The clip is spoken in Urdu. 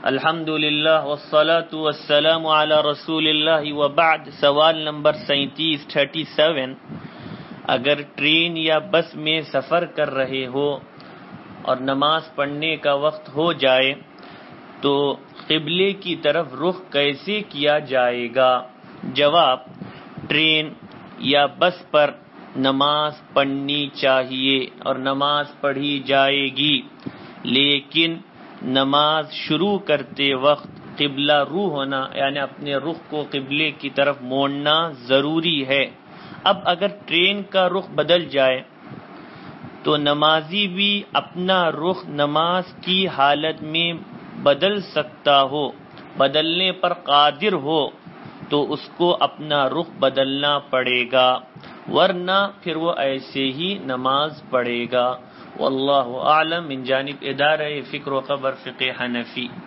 الحمد للہ والصلاة والسلام علی رسول اللہ وبعد۔ سوال نمبر 37 اگر ٹرین یا بس میں سفر کر رہے ہو اور نماز پڑھنے کا وقت ہو جائے تو قبلے کی طرف رخ کیسے کیا جائے گا؟ جواب: ٹرین یا بس پر نماز پڑھنی چاہیے اور نماز پڑھی جائے گی، لیکن نماز شروع کرتے وقت قبلہ رو ہونا یعنی اپنے رخ کو قبلے کی طرف موڑنا ضروری ہے۔ اب اگر ٹرین کا رخ بدل جائے تو نمازی بھی اپنا رخ نماز کی حالت میں بدل سکتا ہو، بدلنے پر قادر ہو تو اس کو اپنا رخ بدلنا پڑے گا، ورنہ پھر وہ ایسے ہی نماز پڑھے گا۔ واللہ اعلم۔ من جانب ادارہ فکر و خبر فقہ حنفی۔